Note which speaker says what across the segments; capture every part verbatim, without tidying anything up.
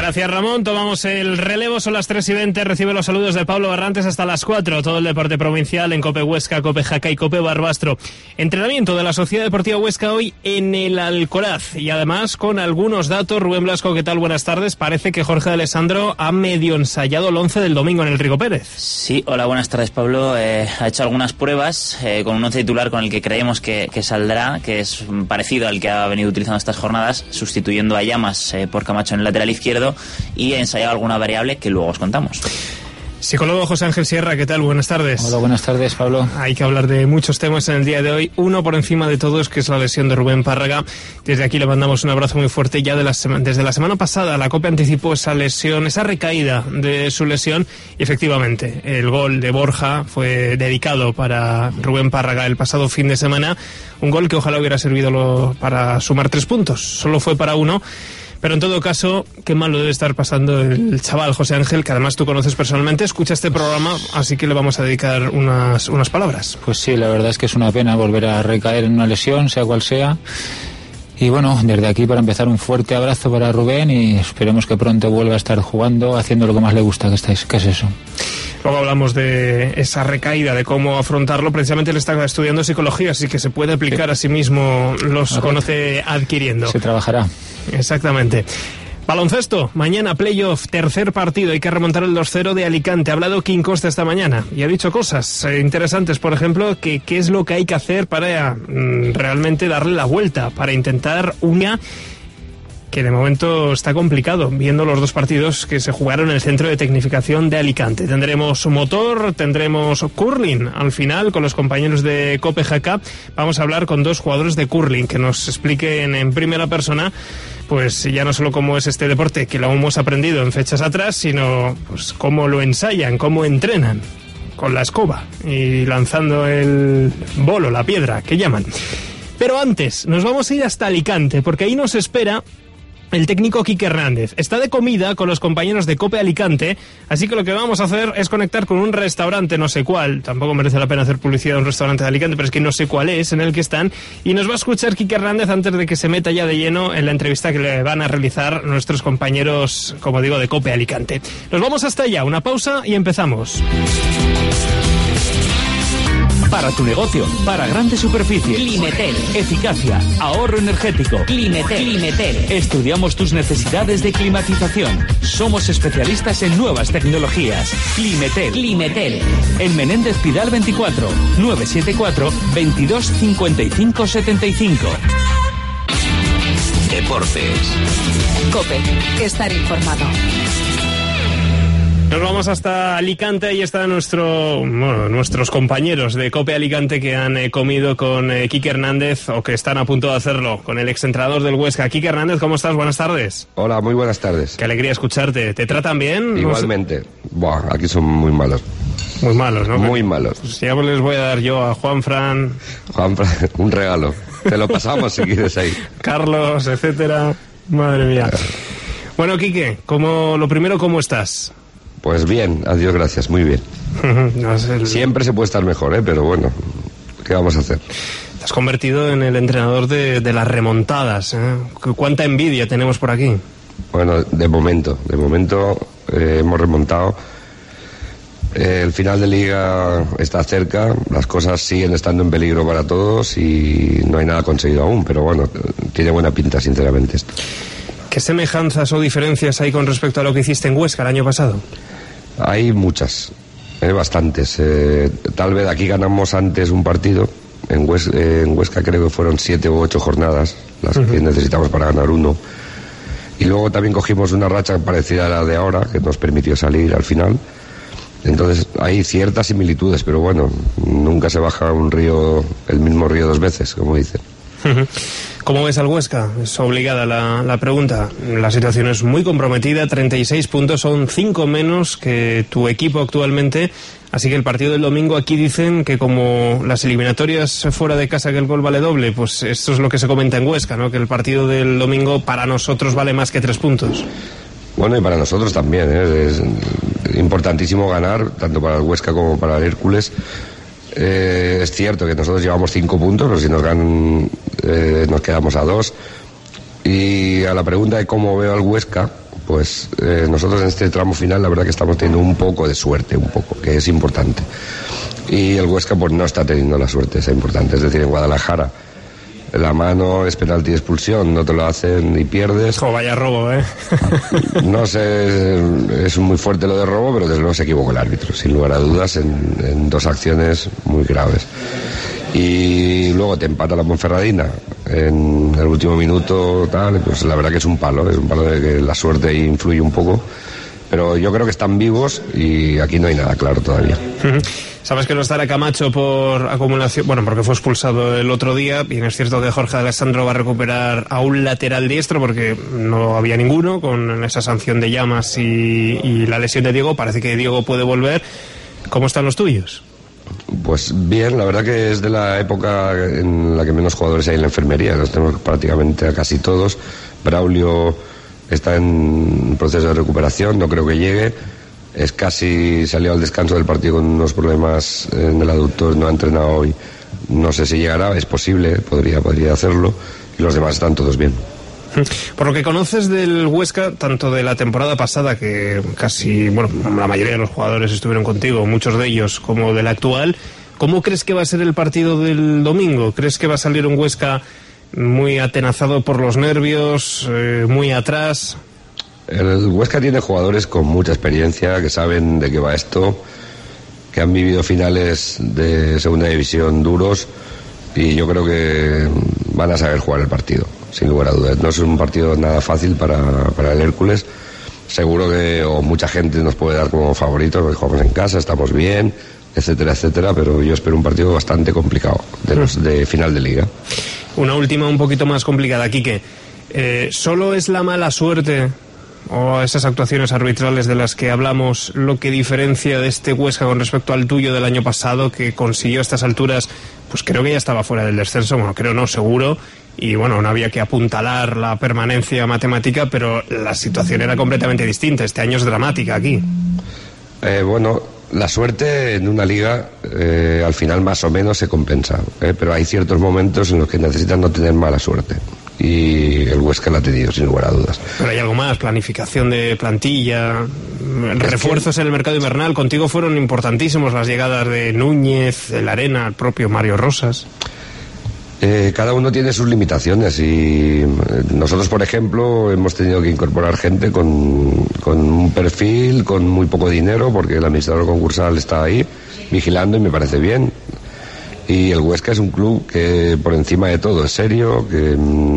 Speaker 1: Gracias, Ramón. Tomamos el relevo, son las tres y veinte. Recibe los saludos de Pablo Barrantes hasta las cuatro. Todo el deporte provincial en Cope Huesca, Cope Jaca y Cope Barbastro. Entrenamiento de la Sociedad Deportiva Huesca hoy en el Alcoraz. Y además con algunos datos. Rubén Blasco, ¿qué tal? Buenas tardes. Parece que Jorge de Alessandro ha medio ensayado el once del domingo en el Rico Pérez.
Speaker 2: Sí, hola, buenas tardes, Pablo. Eh, ha hecho algunas pruebas eh, con un once titular con el que creemos que, que saldrá, que es parecido al que ha venido utilizando estas jornadas, sustituyendo a Llamas eh, por Camacho en el lateral izquierdo, y he ensayado alguna variable que luego os contamos.
Speaker 1: Psicólogo José Ángel Sierra, ¿qué tal? Buenas tardes.
Speaker 3: Hola, buenas tardes, Pablo.
Speaker 1: Hay que hablar de muchos temas en el día de hoy. Uno por encima de todos, que es la lesión de Rubén Párraga. Desde aquí le mandamos un abrazo muy fuerte. Ya de la sema- desde la semana pasada la COPE anticipó esa lesión, esa recaída de su lesión. Y efectivamente, el gol de Borja fue dedicado para Rubén Párraga el pasado fin de semana. Un gol que ojalá hubiera servido lo, para sumar tres puntos. Solo fue para uno. Pero en todo caso, qué mal lo debe estar pasando el chaval José Ángel, que además tú conoces personalmente, escucha este programa, así que le vamos a dedicar unas, unas palabras.
Speaker 3: Pues sí, la verdad es que es una pena volver a recaer en una lesión, sea cual sea. Y bueno, desde aquí para empezar un fuerte abrazo para Rubén y esperemos que pronto vuelva a estar jugando, haciendo lo que más le gusta, que, estáis, que es eso.
Speaker 1: Luego hablamos de esa recaída, de cómo afrontarlo. Precisamente él está estudiando psicología, así que se puede aplicar a sí mismo, los Correcto. Conoce adquiriendo.
Speaker 3: Se trabajará.
Speaker 1: Exactamente. Baloncesto, mañana playoff, tercer partido, hay que remontar el dos cero de Alicante. Ha hablado Quim Costa esta mañana y ha dicho cosas eh, interesantes, por ejemplo, que qué es lo que hay que hacer para mm, realmente darle la vuelta, para intentar una... que de momento está complicado, viendo los dos partidos que se jugaron en el Centro de Tecnificación de Alicante. Tendremos motor, tendremos curling al final con los compañeros de Cope Jaca. Vamos a hablar con dos jugadores de curling que nos expliquen en primera persona, pues ya no solo cómo es este deporte, que lo hemos aprendido en fechas atrás, sino pues cómo lo ensayan, cómo entrenan con la escoba y lanzando el bolo, la piedra, que llaman. Pero antes, nos vamos a ir hasta Alicante, porque ahí nos espera el técnico Quique Hernández. Está de comida con los compañeros de Cope Alicante, así que lo que vamos a hacer es conectar con un restaurante, no sé cuál, tampoco merece la pena hacer publicidad de un restaurante de Alicante, pero es que no sé cuál es, en el que están, y nos va a escuchar Quique Hernández antes de que se meta ya de lleno en la entrevista que le van a realizar nuestros compañeros, como digo, de Cope Alicante. Nos vamos hasta allá, una pausa y empezamos.
Speaker 4: Para tu negocio, para grandes superficies. Climetel. Eficacia, ahorro energético. Climetel. Climetel. Estudiamos tus necesidades de climatización. Somos especialistas en nuevas tecnologías. Climetel. Climetel. En Menéndez Pidal veinticuatro, nueve siete cuatro, veintidós cincuenta y cinco setenta y cinco.
Speaker 5: Deportes.
Speaker 6: Cope. Estar informado.
Speaker 1: Nos vamos hasta Alicante, ahí están nuestro, bueno, nuestros compañeros de Cope Alicante que han eh, comido con eh, Quique Hernández, o que están a punto de hacerlo, con el exentrenador del Huesca. Quique Hernández, ¿cómo estás? Buenas tardes.
Speaker 7: Hola, muy buenas tardes.
Speaker 1: Qué alegría escucharte. ¿Te tratan bien?
Speaker 7: Igualmente. Buah, aquí son muy malos.
Speaker 1: Muy malos, ¿no?
Speaker 7: Muy malos.
Speaker 1: Pues ya les voy a dar yo a Juanfran.
Speaker 7: Juanfran, un regalo. Te lo pasamos si quieres ahí.
Speaker 1: Carlos, etcétera. Madre mía. Bueno, Quique, como, lo primero, ¿cómo estás?
Speaker 7: Pues bien, adiós, gracias, muy bien.
Speaker 1: No es el...
Speaker 7: Siempre se puede estar mejor, ¿eh? Pero bueno, ¿qué vamos a hacer?
Speaker 1: Te has convertido en el entrenador de, de las remontadas, ¿eh? ¿Cuánta envidia tenemos por aquí?
Speaker 7: Bueno, de momento, de momento eh, hemos remontado. Eh, el final de liga está cerca, las cosas siguen estando en peligro para todos y no hay nada conseguido aún, pero bueno, tiene buena pinta, sinceramente, esto.
Speaker 1: ¿Qué semejanzas o diferencias hay con respecto a lo que hiciste en Huesca el año pasado?
Speaker 7: Hay muchas, eh, bastantes. Eh, tal vez aquí ganamos antes un partido. En Huesca, eh, en Huesca creo que fueron siete u ocho jornadas las uh-huh. que necesitamos para ganar uno. Y luego también cogimos una racha parecida a la de ahora, que nos permitió salir al final. Entonces hay ciertas similitudes, pero bueno, nunca se baja un río, el mismo río dos veces, como dicen.
Speaker 1: ¿Cómo ves al Huesca? Es obligada la, la pregunta. La situación es muy comprometida, treinta y seis puntos, son cinco menos que tu equipo actualmente, así que el partido del domingo, aquí dicen que como las eliminatorias fuera de casa, que el gol vale doble, pues esto es lo que se comenta en Huesca, ¿no? Que el partido del domingo para nosotros vale más que tres puntos.
Speaker 7: Bueno, y para nosotros también, ¿eh? Es importantísimo ganar, tanto para el Huesca como para el Hércules. Eh, es cierto que nosotros llevamos cinco puntos, pero si nos ganan eh, nos quedamos a dos. Y a la pregunta de cómo veo al Huesca, pues eh, nosotros en este tramo final la verdad que estamos teniendo un poco de suerte, un poco, que es importante. Y el Huesca pues no está teniendo la suerte, es importante. Es decir, en Guadalajara la mano es penalti de expulsión, no te lo hacen y pierdes.
Speaker 1: Oh, vaya robo, ¿eh?
Speaker 7: No sé, es muy fuerte lo de robo, pero desde luego se equivocó el árbitro, sin lugar a dudas, en, en dos acciones muy graves. Y luego te empata la Ponferradina en el último minuto, tal, pues la verdad que es un palo, es un palo de que la suerte influye un poco. Pero yo creo que están vivos y aquí no hay nada claro todavía.
Speaker 1: Uh-huh. Sabes que no estará Camacho por acumulación, bueno, porque fue expulsado el otro día. Bien, es cierto que Jorge Alessandro va a recuperar a un lateral diestro porque no había ninguno con esa sanción de Llamas y, y la lesión de Diego. Parece que Diego puede volver. ¿Cómo están los tuyos?
Speaker 7: Pues bien, la verdad que es de la época en la que menos jugadores hay en la enfermería. Los tenemos prácticamente a casi todos. Braulio está en proceso de recuperación, no creo que llegue. Es casi salió al descanso del partido con unos problemas en el aductor, no ha entrenado hoy. No sé si llegará, es posible, podría, podría hacerlo. Y los demás están todos bien.
Speaker 1: Por lo que conoces del Huesca, tanto de la temporada pasada, que casi, bueno, la mayoría de los jugadores estuvieron contigo, muchos de ellos, como de la actual, ¿cómo crees que va a ser el partido del domingo? ¿Crees que va a salir un Huesca muy atenazado por los nervios, eh, muy atrás?
Speaker 7: El Huesca tiene jugadores con mucha experiencia, que saben de qué va esto, que han vivido finales de segunda división duros, y yo creo que van a saber jugar el partido, sin lugar a dudas. No es un partido nada fácil para, para el Hércules. Seguro que o mucha gente nos puede dar como favoritos, porque jugamos en casa, estamos bien, etcétera, etcétera, pero yo espero un partido bastante complicado de, los, de final de liga.
Speaker 1: Una última un poquito más complicada, Quique. Eh, ¿Solo es la mala suerte o esas actuaciones arbitrales de las que hablamos lo que diferencia de este Huesca con respecto al tuyo del año pasado, que consiguió a estas alturas, pues creo que ya estaba fuera del descenso? Bueno, creo no, seguro, y bueno, no había que apuntalar la permanencia matemática, pero la situación era completamente distinta. Este año es dramática aquí.
Speaker 7: Eh, bueno, la suerte en una liga eh, al final más o menos se compensa, eh, pero hay ciertos momentos en los que necesitan no tener mala suerte, y el Huesca la ha tenido, sin lugar a dudas.
Speaker 1: Pero hay algo más, planificación de plantilla, es refuerzos que en el mercado invernal. Contigo fueron importantísimos las llegadas de Núñez, el Arena, el propio Mario Rosas.
Speaker 7: Eh, cada uno tiene sus limitaciones, y nosotros, por ejemplo, hemos tenido que incorporar gente con, con un perfil, con muy poco dinero, porque el administrador concursal está ahí vigilando y me parece bien. Y el Huesca es un club que por encima de todo es serio, que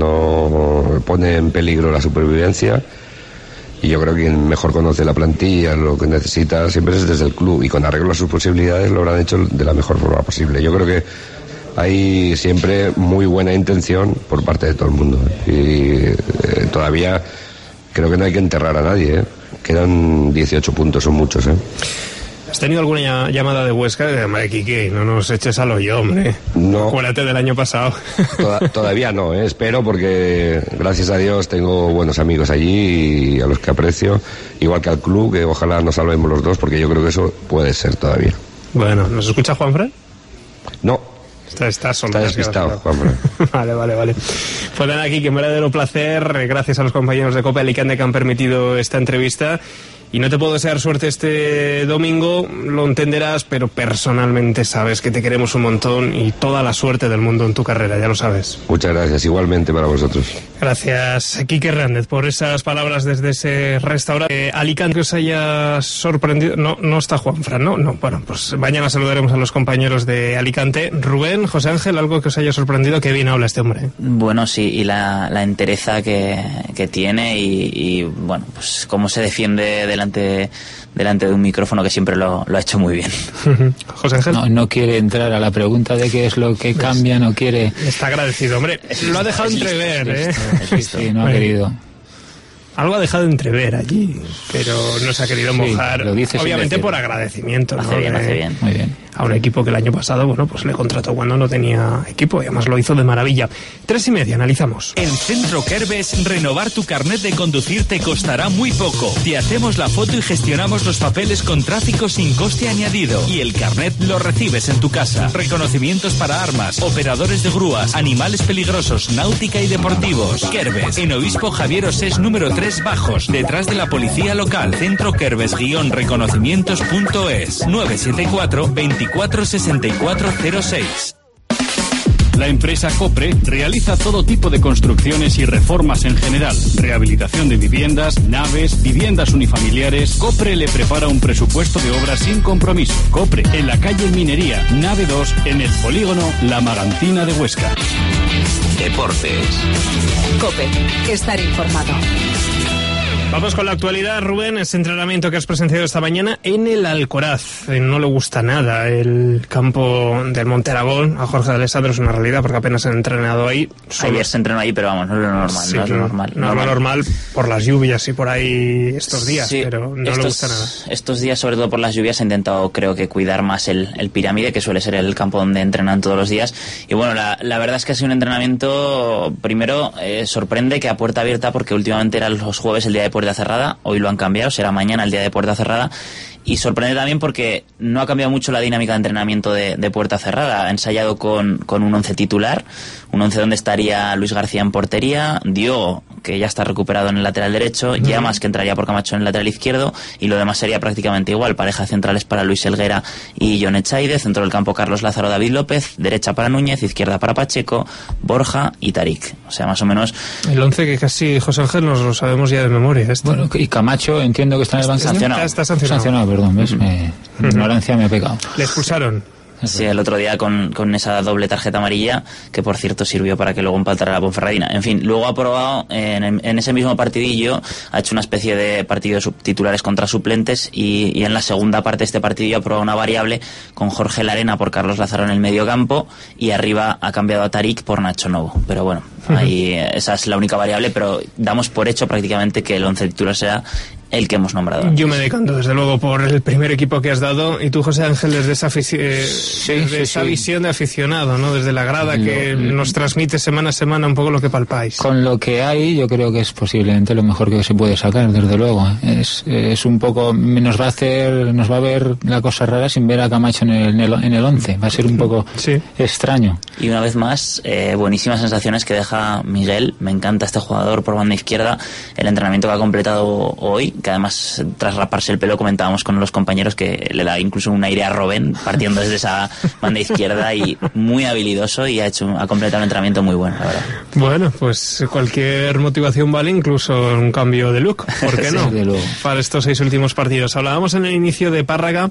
Speaker 7: no pone en peligro la supervivencia, y yo creo que quien mejor conoce la plantilla, lo que necesita, siempre es desde el club, y con arreglo a sus posibilidades lo habrán hecho de la mejor forma posible. Yo creo que hay siempre muy buena intención por parte de todo el mundo, y eh, todavía creo que no hay que enterrar a nadie, ¿eh? Quedan dieciocho puntos, son muchos, ¿eh?
Speaker 1: ¿Has tenido alguna llamada de Huesca? De madre, Quique, no nos eches al hoyo, hombre.
Speaker 7: No.
Speaker 1: Acuérdate del año pasado.
Speaker 7: Toda, todavía no, ¿eh? Espero, porque gracias a Dios tengo buenos amigos allí y a los que aprecio, igual que al club, que ojalá nos salvemos los dos, porque yo creo que eso puede ser todavía.
Speaker 1: Bueno, ¿nos escucha Juanfran?
Speaker 7: No.
Speaker 1: Está, está solo.
Speaker 7: Está despistado, Juanfran.
Speaker 1: Vale, vale, vale. Pues nada, aquí que un verdadero placer. Gracias a los compañeros de Copa Alicante que han permitido esta entrevista. Y no te puedo desear suerte este domingo, lo entenderás, pero personalmente sabes que te queremos un montón, y toda la suerte del mundo en tu carrera, ya lo sabes.
Speaker 7: Muchas gracias, igualmente para vosotros.
Speaker 1: Gracias, Quique Hernández, por esas palabras desde ese restaurante. Eh, Alicante, que os haya sorprendido. No, no está Juanfran, ¿no? No, bueno, pues mañana saludaremos a los compañeros de Alicante. Rubén, José Ángel, algo que os haya sorprendido. Qué bien habla este hombre.
Speaker 2: Bueno, sí, y la, la entereza que, que tiene, y, y bueno, pues cómo se defiende delante delante de un micrófono, que siempre lo, lo ha hecho muy bien.
Speaker 1: José Ángel.
Speaker 3: No, no quiere entrar a la pregunta de qué es lo que cambia, no quiere.
Speaker 1: Está agradecido, hombre. Lo ha dejado entrever, ¿eh?
Speaker 3: Sí, sí, no ha querido.
Speaker 1: Algo ha dejado entrever allí, pero no se ha querido mojar.
Speaker 3: Sí, lo dice
Speaker 1: obviamente por agradecimiento.
Speaker 2: Lo
Speaker 1: ¿no?
Speaker 2: hace bien, lo hace bien.
Speaker 3: Muy bien.
Speaker 1: a un equipo que el año pasado, bueno, pues le contrató cuando no tenía equipo y además lo hizo de maravilla. Tres y media, analizamos.
Speaker 4: En Centro Kerbes, renovar tu carnet de conducir te costará muy poco. Te hacemos la foto y gestionamos los papeles con tráfico sin coste añadido. Y el carnet lo recibes en tu casa. Reconocimientos para armas, operadores de grúas, animales peligrosos, náutica y deportivos. Kerbes, en Obispo Javier Osés número tres Bajos, detrás de la policía local. Centro Kerbes reconocimientos punto es nueve siete cuatro, veinticuatro sesenta y cuatro cero seis.
Speaker 5: La empresa Copre realiza todo tipo de construcciones y reformas en general. Rehabilitación de viviendas, naves, viviendas unifamiliares. Copre le prepara un presupuesto de obras sin compromiso. Copre, en la calle Minería, nave dos, en el polígono La Magantina de Huesca.
Speaker 8: Deportes.
Speaker 6: COPE. Estar informado.
Speaker 1: Vamos con la actualidad, Rubén. Ese entrenamiento que has presenciado esta mañana en el Alcoraz. Eh, No le gusta nada el campo del Monte Aragón. A Jorge de Alessandro es una realidad porque apenas han entrenado ahí.
Speaker 2: Solo... Ayer se entrenó ahí, pero vamos, no es lo normal.
Speaker 1: Sí,
Speaker 2: no es lo normal.
Speaker 1: No es lo normal por las lluvias y por ahí estos días,
Speaker 2: sí,
Speaker 1: pero no
Speaker 2: estos,
Speaker 1: le gusta nada.
Speaker 2: Estos días, sobre todo por las lluvias, he intentado, creo que, cuidar más el, el Pirámide, que suele ser el campo donde entrenan todos los días. Y bueno, la, la verdad es que ha sido un entrenamiento, primero, eh, sorprende que a puerta abierta, porque últimamente eran los jueves el día de puerta cerrada. Hoy lo han cambiado, será mañana el día de puerta cerrada. Y sorprende también porque no ha cambiado mucho la dinámica de entrenamiento de, de puerta cerrada. Ha ensayado con, con un once titular, un once donde estaría Luis García en portería, Diogo, que ya está recuperado en el lateral derecho, uh-huh. Llamas, que entraría por Camacho en el lateral izquierdo, y lo demás sería prácticamente igual. Pareja centrales para Luis Helguera y Jon Echaide, centro del campo Carlos Lázaro, David López, derecha para Núñez, izquierda para Pacheco, Borja y Tarik. O sea, más o menos...
Speaker 1: El once que casi, José Ángel, nos lo sabemos ya de memoria. Este.
Speaker 3: Bueno, y Camacho, entiendo que está en el banquillo.
Speaker 2: Sancionado.
Speaker 1: Está sancionado.
Speaker 3: Sancionado, perdón, ¿ves? Uh-huh. Me, mi uh-huh. ignorancia me ha pegado.
Speaker 1: Le expulsaron.
Speaker 2: Sí, el otro día con, con esa doble tarjeta amarilla, que por cierto sirvió para que luego empatara la Ponferradina. En fin, luego ha probado, en, en ese mismo partidillo, ha hecho una especie de partido de titulares contra suplentes, y, y en la segunda parte de este partidillo ha probado una variable con Jorge Larena por Carlos Lázaro en el medio campo, y arriba ha cambiado a Tarik por Nacho Novo. Pero bueno, ahí esa es la única variable, pero damos por hecho prácticamente que el once titular será el que hemos nombrado.
Speaker 1: Yo me decanto desde luego por el primer equipo que has dado, y tú, José Ángel, desde esa, afici- eh,
Speaker 3: sí,
Speaker 1: desde
Speaker 3: sí,
Speaker 1: esa
Speaker 3: sí.
Speaker 1: visión de aficionado, ¿no? Desde la grada lo, que lo, nos transmite semana a semana un poco lo que palpáis.
Speaker 3: Con lo que hay, yo creo que es posiblemente lo mejor que se puede sacar, desde luego. Es, es un poco, nos va a hacer, nos va a ver la cosa rara sin ver a Camacho en el, en el, en el once. Va a ser un poco sí. extraño.
Speaker 2: Y una vez más, eh, buenísimas sensaciones que deja Miguel. Me encanta este jugador por banda izquierda. El entrenamiento que ha completado hoy, que además tras raparse el pelo comentábamos con los compañeros que le da incluso un aire a Robben partiendo desde esa banda izquierda, y muy habilidoso, y ha hecho ha completado un entrenamiento muy bueno, la verdad.
Speaker 1: Bueno, pues cualquier motivación vale, incluso un cambio de look, ¿por qué no?
Speaker 3: Sí,
Speaker 1: para estos seis últimos partidos. Hablábamos en el inicio de Párraga,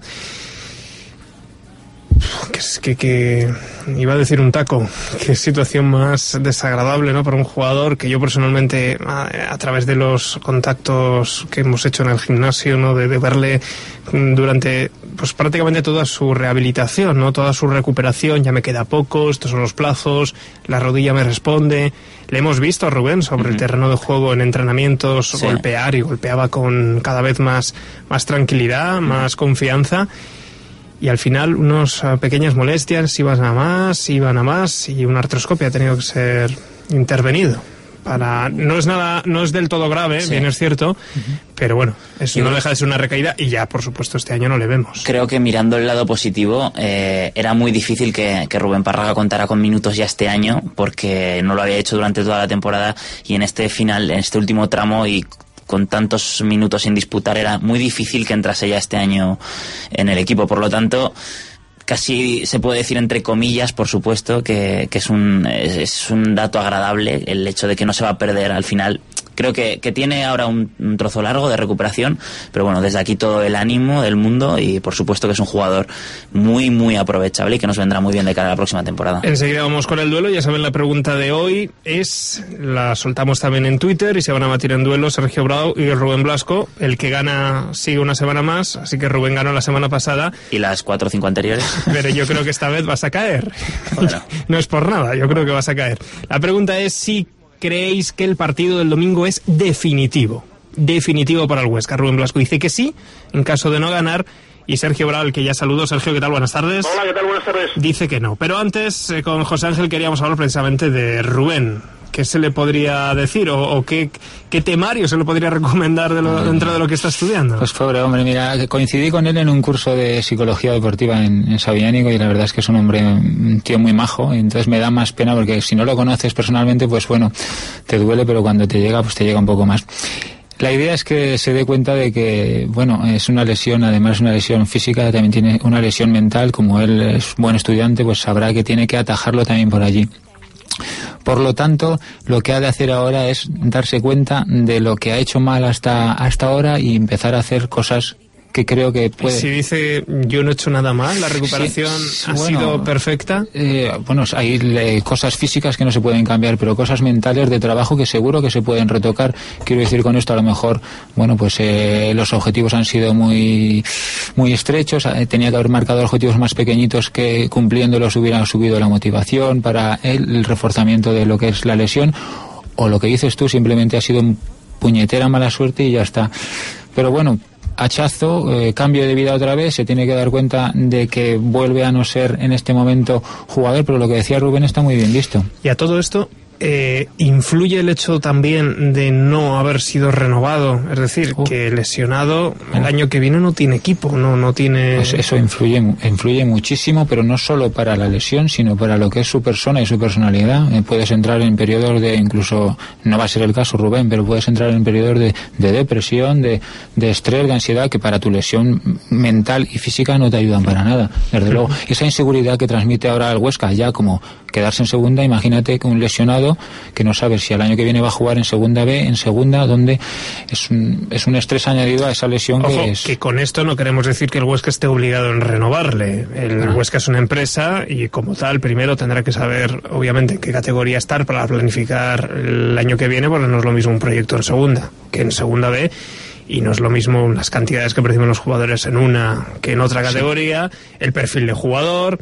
Speaker 1: que, es que, que iba a decir un taco, qué situación más desagradable, ¿no? Para un jugador que yo personalmente, a, a través de los contactos que hemos hecho en el gimnasio, ¿no? De, de verle durante pues prácticamente toda su rehabilitación, ¿no? Toda su recuperación, ya me queda poco, estos son los plazos, la rodilla me responde. Le hemos visto a Rubén sobre uh-huh. el terreno de juego en entrenamientos, sí. golpear, y golpeaba con cada vez más, más tranquilidad, uh-huh. más confianza. Y al final unas uh, pequeñas molestias, iban a más, iban a más, y una artroscopia ha tenido que ser intervenido. Para, no es nada, no es del todo grave, sí. bien es cierto, uh-huh. pero bueno, eso no deja de ser una recaída, y ya por supuesto este año no le vemos.
Speaker 2: Creo que mirando el lado positivo, eh, era muy difícil que, que Rubén Párraga contara con minutos ya este año, porque no lo había hecho durante toda la temporada, y en este final, en este último tramo, y con tantos minutos sin disputar, era muy difícil que entrase ya este año en el equipo. Por lo tanto, casi se puede decir entre comillas, por supuesto, que, que es un es, es un dato agradable el hecho de que no se va a perder al final. Creo que, que tiene ahora un, un trozo largo de recuperación, pero bueno, desde aquí todo el ánimo del mundo, y por supuesto que es un jugador muy, muy aprovechable y que nos vendrá muy bien de cara a la próxima temporada.
Speaker 1: Enseguida vamos con el duelo. Ya saben, la pregunta de hoy es, la soltamos también en Twitter, y se van a batir en duelo Sergio Brau y Rubén Blasco. El que gana sigue una semana más, así que Rubén ganó la semana pasada.
Speaker 2: Y las cuatro o cinco anteriores.
Speaker 1: Pero yo creo que esta vez vas a caer. Bueno. No es por nada, yo creo que vas a caer. La pregunta es si creéis que el partido del domingo es definitivo. Definitivo para el Huesca. Rubén Blasco dice que sí, en caso de no ganar, Y Sergio Bral, que ya saludó. Sergio, ¿qué tal? Buenas tardes.
Speaker 9: Hola, ¿qué tal? Buenas tardes.
Speaker 1: Dice que no. Pero antes, eh, con José Ángel queríamos hablar precisamente de Rubén. ¿Qué se le podría decir o, o qué, qué temario se le podría recomendar de lo, dentro de lo que está estudiando?
Speaker 3: Pues pobre hombre, mira, coincidí con él en un curso de psicología deportiva en, en Sabiñánigo y la verdad es que es un hombre, un tío muy majo, y entonces me da más pena porque si no lo conoces personalmente, pues bueno, te duele, pero cuando te llega, pues te llega un poco más. La idea es que se dé cuenta de que, bueno, es una lesión, además una lesión física, también tiene una lesión mental. Como él es buen estudiante, pues sabrá que tiene que atajarlo también por allí. Por lo tanto, lo que ha de hacer ahora es darse cuenta de lo que ha hecho mal hasta, hasta ahora y empezar a hacer cosas que creo que puede...
Speaker 1: Si dice, yo no he hecho nada mal, la recuperación sí, ha bueno, sido perfecta.
Speaker 3: Eh, bueno, hay eh, cosas físicas que no se pueden cambiar, pero cosas mentales de trabajo que seguro que se pueden retocar. Quiero decir con esto, a lo mejor, bueno, pues eh, los objetivos han sido muy muy estrechos, eh, tenía que haber marcado objetivos más pequeñitos que cumpliéndolos hubieran subido la motivación para el, el reforzamiento de lo que es la lesión, o lo que dices tú, simplemente ha sido un puñetera mala suerte y ya está. Pero bueno, hachazo, eh, cambio de vida otra vez, se tiene que dar cuenta de que vuelve a no ser en este momento jugador, pero lo que decía Rubén está muy bien visto.
Speaker 1: Y a todo esto, eh, ¿influye el hecho también de no haber sido renovado? Es decir, uh. que lesionado el uh. año que viene no tiene equipo, no, no tiene...
Speaker 3: Pues eso influye, influye muchísimo, pero no solo para la lesión, sino para lo que es su persona y su personalidad. Eh, puedes entrar en periodos de, incluso, no va a ser el caso Rubén, pero puedes entrar en periodos de, de depresión, de, de estrés, de ansiedad, que para tu lesión mental y física no te ayudan para nada. Desde luego, esa inseguridad que transmite ahora el Huesca, ya como quedarse en segunda, imagínate que un lesionado que no sabe si al año que viene va a jugar en segunda B, en segunda, donde es un, es un estrés añadido a esa lesión.
Speaker 1: Ojo,
Speaker 3: que es...
Speaker 1: que con esto no queremos decir que el Huesca esté obligado en renovarle. El ah. Huesca es una empresa y como tal primero tendrá que saber obviamente en qué categoría estar para planificar el año que viene, porque no es lo mismo un proyecto en segunda que en segunda B. Y no es lo mismo las cantidades que perciben los jugadores en una que en otra categoría, sí. El perfil de jugador.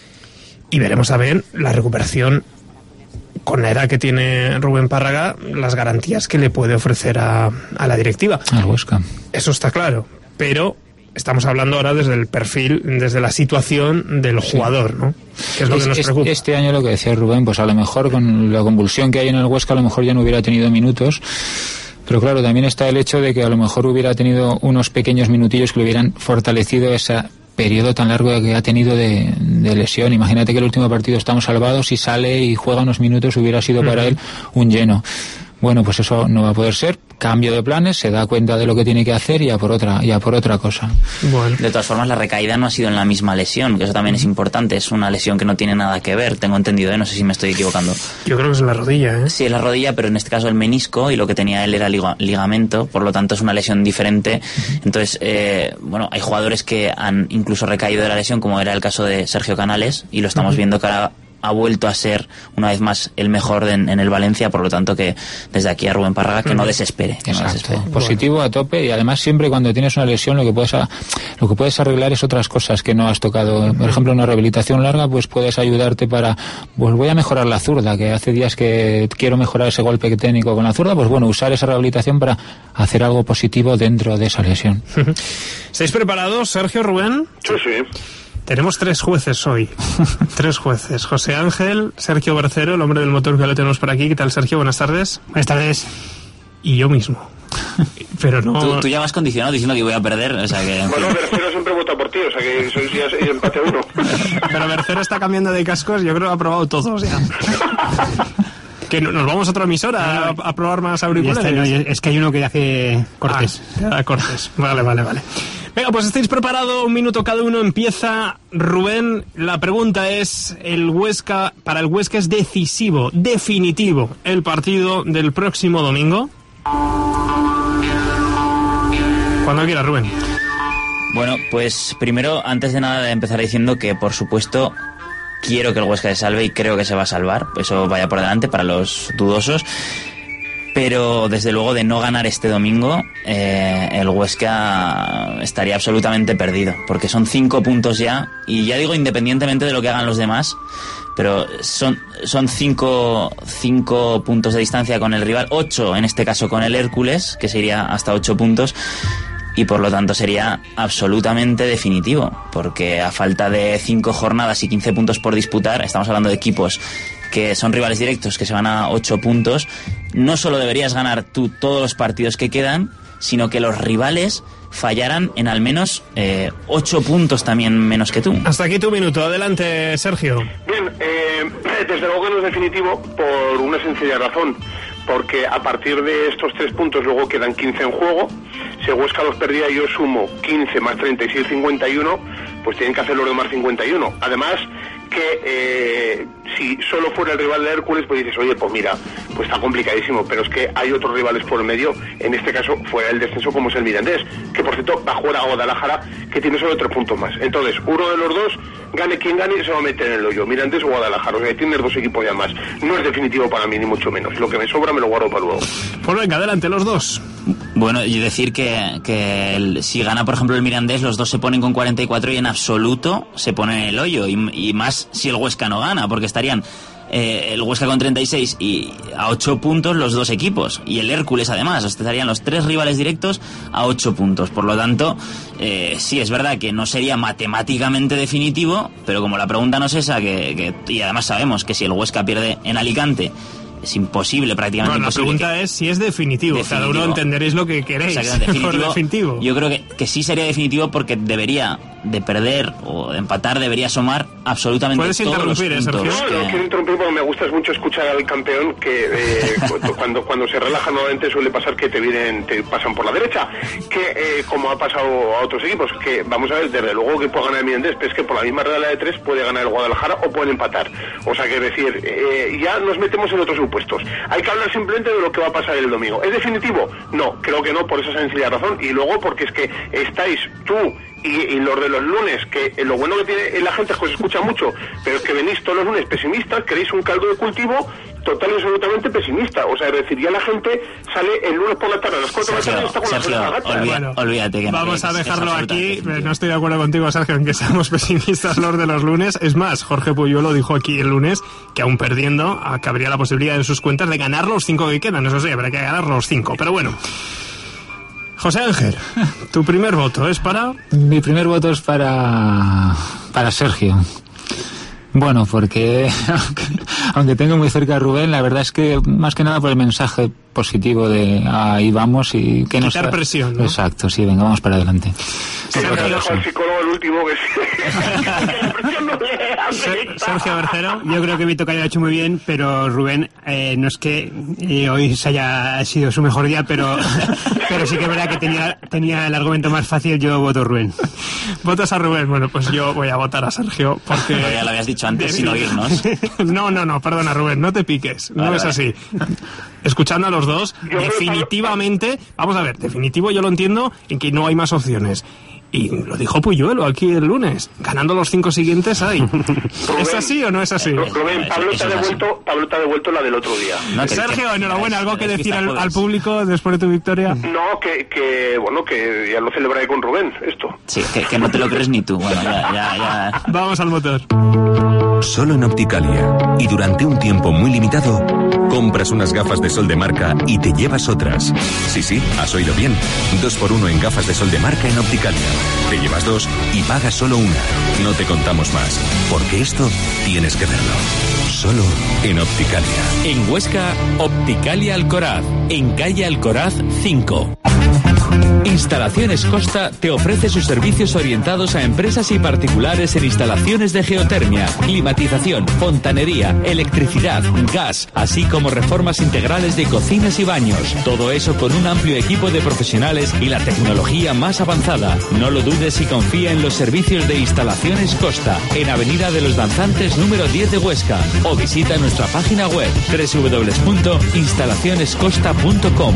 Speaker 1: Y veremos también la recuperación con la edad que tiene Rubén Párraga, las garantías que le puede ofrecer a, a la directiva.
Speaker 3: Al Huesca.
Speaker 1: Eso está claro, pero estamos hablando ahora desde el perfil, desde la situación del sí. jugador, ¿no? Que es lo es, que nos preocupa.
Speaker 3: Este año, lo que decía Rubén, pues a lo mejor con la convulsión que hay en el Huesca, a lo mejor ya no hubiera tenido minutos. Pero claro, también está el hecho de que a lo mejor hubiera tenido unos pequeños minutillos que le hubieran fortalecido esa periodo tan largo que ha tenido de, de lesión. Imagínate que el último partido estamos salvados y sale y juega unos minutos, hubiera sido para él un lleno. Bueno, pues eso no va a poder ser. Cambio de planes, se da cuenta de lo que tiene que hacer y a por otra, y a por otra cosa.
Speaker 2: Bueno. De todas formas, la recaída no ha sido en la misma lesión, que eso también es importante. Es una lesión que no tiene nada que ver, tengo entendido, ¿eh? No sé si me estoy equivocando.
Speaker 1: Yo creo que es en la rodilla, ¿eh?
Speaker 2: Sí, es la rodilla, pero en este caso el menisco, y lo que tenía él era liga, ligamento, por lo tanto es una lesión diferente. Entonces, eh, bueno, hay jugadores que han incluso recaído de la lesión, como era el caso de Sergio Canales, y lo estamos uh-huh. viendo que ahora ha vuelto a ser una vez más el mejor en, en el Valencia, por lo tanto que desde aquí a Rubén Párraga que no desespere, que no desespere.
Speaker 3: Positivo bueno. a tope, y además siempre cuando tienes una lesión lo que puedes a, lo que puedes arreglar es otras cosas que no has tocado. Por ejemplo, una rehabilitación larga, pues puedes ayudarte para, pues voy a mejorar la zurda, que hace días que quiero mejorar ese golpe técnico con la zurda, pues bueno, usar esa rehabilitación para hacer algo positivo dentro de esa lesión.
Speaker 1: ¿Estáis preparados, Sergio, Rubén?
Speaker 9: Sí, sí.
Speaker 1: Tenemos tres jueces hoy. Tres jueces. José Ángel, Sergio Bercero, el hombre del motor que lo tenemos por aquí. ¿Qué tal, Sergio? Buenas tardes.
Speaker 10: Buenas tardes.
Speaker 1: Y yo mismo. Pero no...
Speaker 2: Tú, tú ya me has condicionado diciendo que voy a perder, o sea que...
Speaker 9: Bueno, Bercero siempre vota por ti, o sea que sois ya empate a uno.
Speaker 1: Pero Bercero está cambiando de cascos, yo creo que ha probado todos ya. Que nos vamos a otra emisora a, a probar más auriculares.
Speaker 10: Está, no, es que hay uno que hace cortes.
Speaker 1: Ah, cortes. Vale, vale, vale. Venga, pues estáis preparados, un minuto cada uno, empieza Rubén. La pregunta es, el Huesca, para el Huesca es decisivo, definitivo, el partido del próximo domingo. Cuando quiera, Rubén.
Speaker 2: Bueno, pues primero, antes de nada, de empezar diciendo que, por supuesto, quiero que el Huesca se salve y creo que se va a salvar, eso vaya por delante para los dudosos. Pero desde luego de no ganar este domingo eh, el Huesca estaría absolutamente perdido, porque son cinco puntos ya, y ya digo independientemente de lo que hagan los demás, pero son, son cinco, cinco puntos de distancia con el rival, ocho en este caso con el Hércules, que se iría hasta ocho puntos, y por lo tanto sería absolutamente definitivo, porque a falta de cinco jornadas y quince puntos por disputar, estamos hablando de equipos que son rivales directos, que se van a ocho puntos. No solo deberías ganar tú todos los partidos que quedan, sino que los rivales fallaran en al menos eh, ocho puntos también menos que tú.
Speaker 1: Hasta aquí tu minuto. Adelante, Sergio.
Speaker 9: Bien, eh, desde luego que no es definitivo por una sencilla razón. Porque a partir de estos tres puntos luego quedan quince en juego. Si Huesca los perdía, yo sumo quince más treinta y seis, cincuenta y uno, pues tienen que hacer los demás cincuenta y uno. Además, que eh, si solo fuera el rival de Hércules, pues dices, oye, pues mira, pues está complicadísimo, pero es que hay otros rivales por el medio, en este caso fuera del descenso, como es el Mirandés, que por cierto va a jugar a Guadalajara, que tiene solo tres puntos más. Entonces, uno de los dos, gane quien gane, se va a meter en el hoyo, Mirandés o Guadalajara, o sea, tiene dos equipos ya más. No es definitivo para mí, ni mucho menos. Lo que me sobra me lo guardo para luego.
Speaker 1: Pues venga, adelante, los dos.
Speaker 2: Bueno, y decir que, que el, si gana, por ejemplo, el Mirandés, los dos se ponen con cuarenta y cuatro y en absoluto se pone en el hoyo, y, y más si el Huesca no gana, porque estarían eh, el Huesca con treinta y seis y a ocho puntos los dos equipos, y el Hércules además, estarían los tres rivales directos a ocho puntos. Por lo tanto, eh, sí, es verdad que no sería matemáticamente definitivo, pero como la pregunta no es esa, que, que y además sabemos que si el Huesca pierde en Alicante, es imposible, prácticamente
Speaker 1: bueno,
Speaker 2: imposible.
Speaker 1: La pregunta
Speaker 2: que...
Speaker 1: es si es definitivo. definitivo. Cada uno entenderéis lo que queréis.
Speaker 2: Definitivo.
Speaker 1: Por definitivo.
Speaker 2: Yo creo que, que sí sería definitivo, porque debería de perder o de empatar, debería sumar absolutamente
Speaker 1: ¿Puedes
Speaker 2: todos los puntos.
Speaker 9: No,
Speaker 2: que...
Speaker 9: no quiero interrumpir porque me gusta mucho escuchar al campeón que eh, cuando cuando se relaja nuevamente suele pasar que te vienen, te pasan por la derecha, que eh, como ha pasado a otros equipos, que vamos a ver, desde luego que puede ganar el Mirandés, pero es que por la misma regla de tres puede ganar el Guadalajara o pueden empatar. O sea que es decir, eh, ya nos metemos en otros supuestos. Hay que hablar simplemente de lo que va a pasar el domingo. ¿Es definitivo? No, creo que no, por esa sencilla razón. Y luego porque es que estáis tú y, y los de los lunes, que eh, lo bueno que tiene la gente es que os escucha mucho, pero es que venís todos los lunes pesimistas, queréis un caldo de cultivo total y absolutamente pesimista. O sea, es decir, ya la gente sale el lunes por la tarde a las cuatro de la tarde y está con
Speaker 2: Sergio,
Speaker 9: la gata.
Speaker 2: olvida,
Speaker 1: bueno,
Speaker 2: olvídate que
Speaker 1: vamos
Speaker 2: no,
Speaker 1: a dejarlo
Speaker 2: es, es
Speaker 1: aquí. No estoy de acuerdo contigo, Sergio, en que seamos pesimistas los de los lunes. Es más, Jorge Puyuelo dijo aquí el lunes que aún perdiendo, que habría la posibilidad en sus cuentas de ganar los cinco que quedan. Eso sí, habrá que ganar los cinco. Pero bueno, José Ángel, tu primer voto es para...
Speaker 3: Mi primer voto es para, para Sergio. Bueno, porque aunque, aunque tengo muy cerca a Rubén, la verdad es que más que nada por el mensaje positivo de ahí vamos y que
Speaker 1: quitar
Speaker 3: nos...
Speaker 1: presión, ¿no?
Speaker 3: Exacto, sí, venga, vamos para adelante.
Speaker 9: Sergio, dejo al psicólogo el último que sí.
Speaker 10: Sergio Bercero, yo creo que mi tocayo lo ha hecho muy bien, pero Rubén, eh, no es que eh, hoy se haya sido su mejor día, pero pero sí que es verdad que tenía, tenía el argumento más fácil. Yo voto Rubén.
Speaker 1: ¿Votas a Rubén? Bueno, pues yo voy a votar a Sergio, porque...
Speaker 2: No, ya lo habías dicho antes sin oírnos.
Speaker 1: No, no, no, perdona, Rubén, no te piques, no
Speaker 2: vale,
Speaker 1: es
Speaker 2: vale.
Speaker 1: así. Escuchando a los dos,
Speaker 9: Yo
Speaker 1: definitivamente, vamos a ver, definitivo yo lo entiendo en que no hay más opciones. Y lo dijo Puyuelo aquí el lunes, ganando los cinco siguientes hay. ¿Es así o no es así?
Speaker 9: Rubén, Pablo te ha
Speaker 2: Eso es así.
Speaker 9: devuelto, Pablo te ha devuelto la del otro día.
Speaker 2: No, que-
Speaker 1: Sergio,
Speaker 2: que-
Speaker 1: enhorabuena, ¿algo que
Speaker 2: es
Speaker 1: decir al,
Speaker 2: Vistajodes.
Speaker 1: al público después de tu victoria?
Speaker 9: No, que, que bueno, que ya lo celebraré con Rubén, esto.
Speaker 2: Sí, que, que no te lo crees ni tú. Bueno, ya, ya, ya.
Speaker 1: Vamos al motor.
Speaker 8: Solo en Opticalia. Y durante un tiempo muy limitado, compras unas gafas de sol de marca y te llevas otras. Sí, sí, has oído bien. Dos por uno en gafas de sol de marca en Opticalia. Te llevas dos y pagas solo una. No te contamos más, porque esto tienes que verlo. Solo en Opticalia.
Speaker 4: En Huesca, Opticalia Alcoraz, en calle Alcoraz cinco. Instalaciones Costa te ofrece sus servicios orientados a empresas y particulares en instalaciones de geotermia, climatización, fontanería, electricidad, gas, así como reformas integrales de cocinas y baños. Todo eso con un amplio equipo de profesionales y la tecnología más avanzada. No lo dudes y confía en los servicios de Instalaciones Costa, en Avenida de los Danzantes número diez de Huesca, o visita nuestra página web doble u doble u doble u punto instalaciones costa punto com.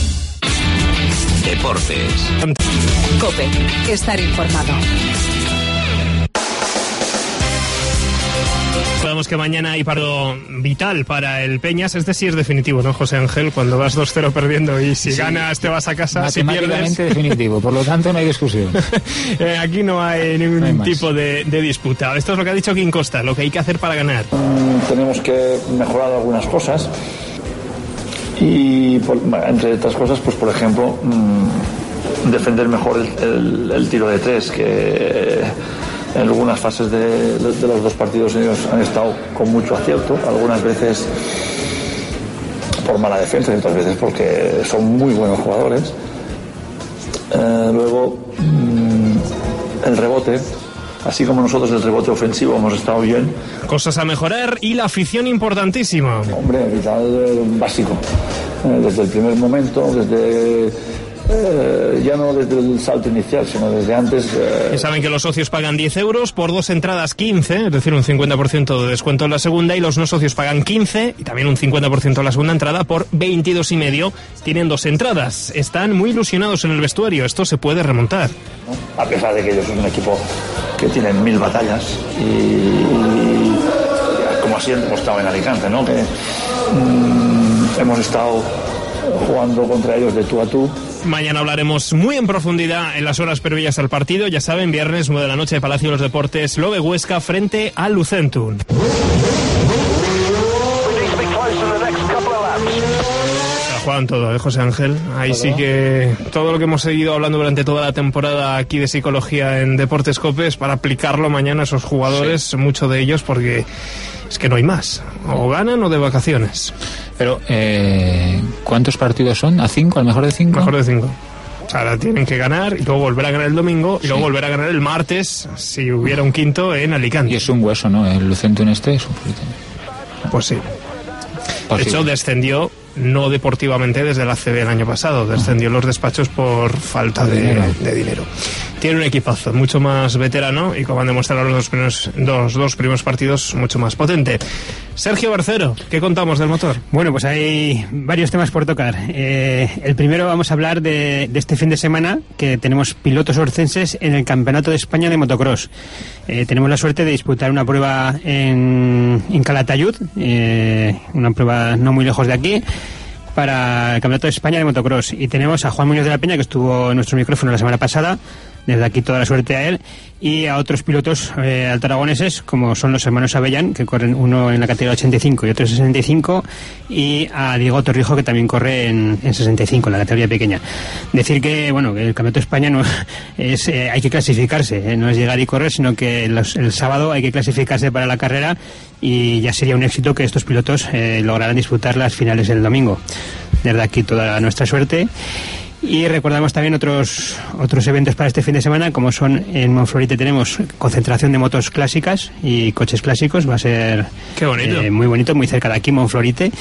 Speaker 8: Deportes.
Speaker 6: COPE. Estar informado.
Speaker 1: Sabemos que mañana hay paro vital para el Peñas. Este sí es definitivo, ¿no, José Ángel? Cuando vas dos cero perdiendo y si
Speaker 3: Sí.
Speaker 1: ganas te vas a casa, si pierdes...
Speaker 3: Matemáticamente definitivo, por lo tanto no hay discusión.
Speaker 1: eh, aquí no hay ningún
Speaker 3: No hay más.
Speaker 1: tipo de, de disputa. Esto es lo que ha dicho Kim Costa, lo que hay que hacer para ganar.
Speaker 11: Mm, tenemos que mejorar algunas cosas y por- entre otras cosas, pues por ejemplo, mmm, defender mejor el, el, el tiro de tres, que en algunas fases de, de, de los dos partidos ellos han estado con mucho acierto, algunas veces por mala defensa y otras veces porque son muy buenos jugadores. Eh, luego mmm, el rebote, así como nosotros el rebote ofensivo hemos estado bien.
Speaker 1: Cosas a mejorar y la afición importantísima.
Speaker 11: Hombre, vital, básico. Eh, desde el primer momento, desde eh, ya no desde el salto inicial, sino desde antes. Eh...
Speaker 1: Ya saben que los socios pagan diez euros por dos entradas, quince, es decir, un cincuenta por ciento de descuento en la segunda, y los no socios pagan quince y también un cincuenta por ciento en la segunda entrada por veintidós y medio. Tienen dos entradas. Están muy ilusionados en el vestuario. Esto se puede remontar.
Speaker 11: A pesar de que ellos son un equipo que tienen mil batallas y, y como así hemos estado en Alicante, ¿no? Que mmm, hemos estado jugando contra ellos de tú a tú.
Speaker 1: Mañana hablaremos muy en profundidad en las horas previas al partido. Ya saben, viernes nueve de la noche, Palacio de los Deportes, Lobe Huesca frente al Lucentum. Juegan todo, ¿eh, José Ángel? Ahí sí que todo lo que hemos seguido hablando durante toda la temporada aquí de psicología en Deportes Cope es para aplicarlo mañana a esos jugadores, sí. Muchos de ellos, porque es que no hay más. O ganan o de vacaciones.
Speaker 3: Pero, eh, ¿cuántos partidos son? ¿A cinco? ¿Al mejor de cinco?
Speaker 1: Mejor de cinco. O sea, ahora tienen que ganar y luego volver a ganar el domingo y sí. Luego volver a ganar el martes si hubiera un quinto en Alicante.
Speaker 3: Y es un hueso, ¿no? El Lucentum este es un poquito.
Speaker 1: Pues sí. De hecho, descendió no deportivamente desde la A C B el año pasado, descendió en los despachos por falta de, de, dinero. de dinero. Tiene un equipazo mucho más veterano y, como han demostrado los dos primeros, dos, dos primeros partidos, mucho más potente. Sergio Barcero, ¿qué contamos del motor?
Speaker 10: Bueno, pues hay varios temas por tocar. Eh, el primero, vamos a hablar de, de este fin de semana, que tenemos pilotos orcenses en el Campeonato de España de Motocross. Eh, tenemos la suerte de disputar una prueba en, en Calatayud, eh, una prueba no muy lejos de aquí, para el Campeonato de España de Motocross. Y tenemos a Juan Muñoz de la Peña, que estuvo en nuestro micrófono la semana pasada. Desde aquí toda la suerte a él, y a otros pilotos eh, altaragoneses, como son los hermanos Avellán, que corren uno en la categoría ochenta y cinco y otro en sesenta y cinco, y a Diego Torrijo, que también corre en, en sesenta y cinco, en la categoría pequeña. Decir que, bueno, que el Campeonato de España no es, eh, hay que clasificarse, eh, no es llegar y correr, sino que los, el sábado hay que clasificarse para la carrera, y ya sería un éxito que estos pilotos eh, lograran disputar las finales el domingo. Desde aquí toda nuestra suerte. Y recordamos también otros otros eventos para este fin de semana, como son en Monflorite tenemos concentración de motos clásicas y coches clásicos. Va a ser
Speaker 1: Qué bonito.
Speaker 10: Eh, muy bonito, muy cerca de aquí, Monflorite.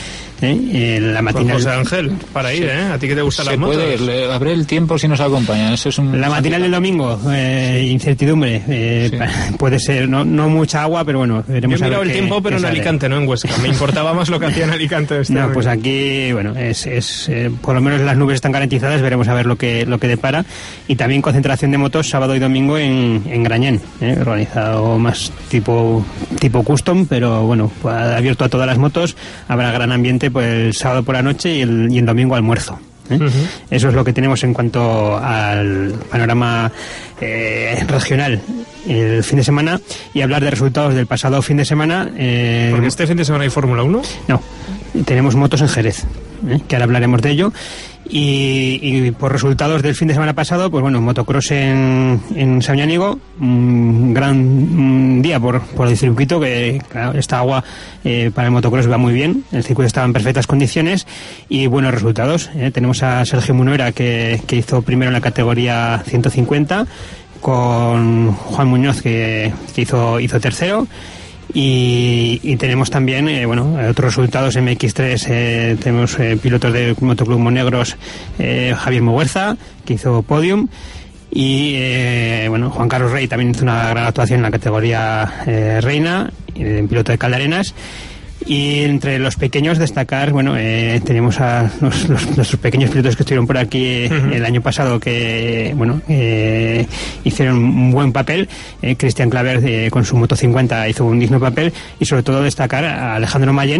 Speaker 10: Eh, la matinal.
Speaker 1: Pues José Ángel, para ir, sí. ¿eh? A ti que te gustan
Speaker 3: Se
Speaker 1: las motos.
Speaker 3: Puede ir, abre el tiempo si nos acompañan. Eso es un...
Speaker 10: La matinal del domingo, eh, incertidumbre. Eh, sí. Puede ser, no, no mucha agua, pero bueno, veremos.
Speaker 1: Yo he mirado
Speaker 10: a ver
Speaker 1: el
Speaker 10: qué,
Speaker 1: tiempo, pero en Alicante, no en Huesca. Me importaba más lo que hacía en Alicante. Este
Speaker 10: no,
Speaker 1: año.
Speaker 10: Pues aquí, bueno, es, es eh, por lo menos las nubes están garantizadas. Veremos a ver lo que lo que depara. Y también concentración de motos sábado y domingo en, en Grañén, ¿eh? Organizado más tipo tipo custom, pero bueno, pues, abierto a todas las motos. Habrá gran ambiente pues el sábado por la noche y el, y el domingo almuerzo. ¿eh? Uh-huh. Eso es lo que tenemos en cuanto al panorama eh, regional el fin de semana. Y hablar de resultados del pasado fin de semana. Eh,
Speaker 1: Porque este fin de semana hay Fórmula uno.
Speaker 10: No, tenemos motos en Jerez, ¿eh? Que ahora hablaremos de ello. Y, y por resultados del fin de semana pasado, pues bueno, motocross en, en Sabiñánigo, un gran un día por, por el circuito, que claro, esta agua eh, para el motocross va muy bien, el circuito estaba en perfectas condiciones y buenos resultados. Eh. Tenemos a Sergio Munuera, que, que hizo primero en la categoría ciento cincuenta, con Juan Muñoz, que, que hizo, hizo tercero. Y, y tenemos también eh, bueno otros resultados en M X tres. Eh, tenemos eh, pilotos de Motoclub Monegros, eh, Javier Muguerza, que hizo podium, y eh, bueno Juan Carlos Rey también hizo una gran actuación en la categoría eh, reina, eh, piloto de Caldarenas. Y entre los pequeños destacar, bueno, eh, tenemos a los, los, los pequeños pilotos que estuvieron por aquí uh-huh. el año pasado, que, bueno, eh, hicieron un buen papel. Eh, Cristian Claver, eh, con su Moto cincuenta, hizo un digno papel. Y sobre todo destacar a Alejandro Mayén,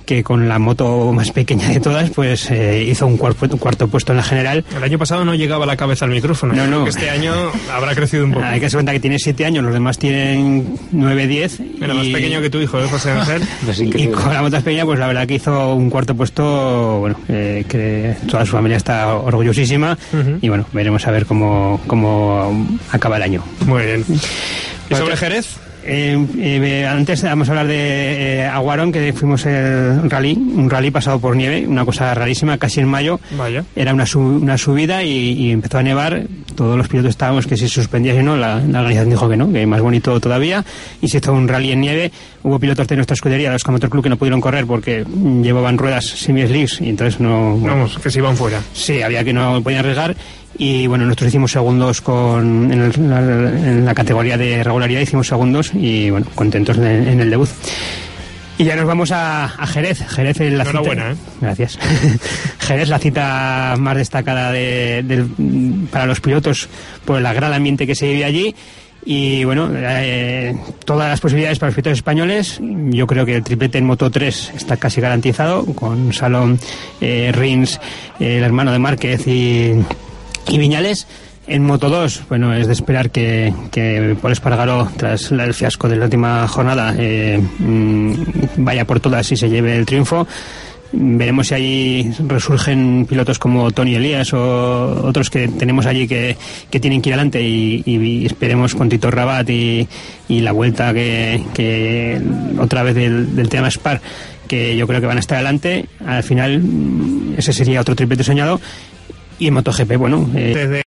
Speaker 10: que con la moto más pequeña de todas, pues eh, hizo un cuarto, un cuarto puesto en la general.
Speaker 1: El año pasado no llegaba la cabeza al micrófono.
Speaker 10: No, no.
Speaker 1: Este año habrá crecido un poco.
Speaker 10: Hay que darse cuenta que tiene siete años, los demás tienen nueve, diez.
Speaker 1: Era y... más pequeño que tu hijo, ¿eh, José Ángel?
Speaker 10: Y con la moto más pequeña, pues la verdad que hizo un cuarto puesto, bueno, eh, que toda su familia está orgullosísima. Uh-huh. Y bueno, veremos a ver cómo, cómo acaba el año.
Speaker 1: Muy bien. ¿Y sobre Jerez?
Speaker 10: Eh, eh, antes vamos a hablar de eh, Aguarón, que fuimos el rally, un rally pasado por nieve, una cosa rarísima, casi en mayo.
Speaker 1: Vaya.
Speaker 10: Era una, sub, una subida y, y empezó a nevar. Todos los pilotos estábamos que si se suspendía, si no, la, la organización dijo que no, que más bonito todavía, y se hizo un rally en nieve. Hubo pilotos de nuestra escudería, los Motor Club, que no pudieron correr porque llevaban ruedas semi-slicks y entonces no...
Speaker 1: Bueno, vamos, que se iban fuera.
Speaker 10: Sí, había que no podían arriesgar. Y bueno, nosotros hicimos segundos con en, el, la, en la categoría de regularidad, hicimos segundos y bueno, contentos de, en el debut. Y ya nos vamos a, a Jerez. Jerez es la
Speaker 1: Enhorabuena,
Speaker 10: cita.
Speaker 1: ¿eh?
Speaker 10: Gracias. Jerez, la cita más destacada de, de, para los pilotos por el gran ambiente que se vive allí. Y bueno, eh, todas las posibilidades para los pilotos españoles. Yo creo que el triplete en Moto tres está casi garantizado, con Salom, eh, Rins, eh, el hermano de Márquez y, y Viñales. En Moto dos, bueno, es de esperar que, que Pol Espargaró, tras el fiasco de la última jornada, eh, vaya por todas y se lleve el triunfo. Veremos si allí resurgen pilotos como Tony Elías o otros que tenemos allí que, que tienen que ir adelante y, y esperemos con Tito Rabat y, y la vuelta que, que otra vez del, del tema Spar, que yo creo que van a estar adelante. Al final ese sería otro triplete soñado. Y en MotoGP, bueno... Eh,
Speaker 1: Desde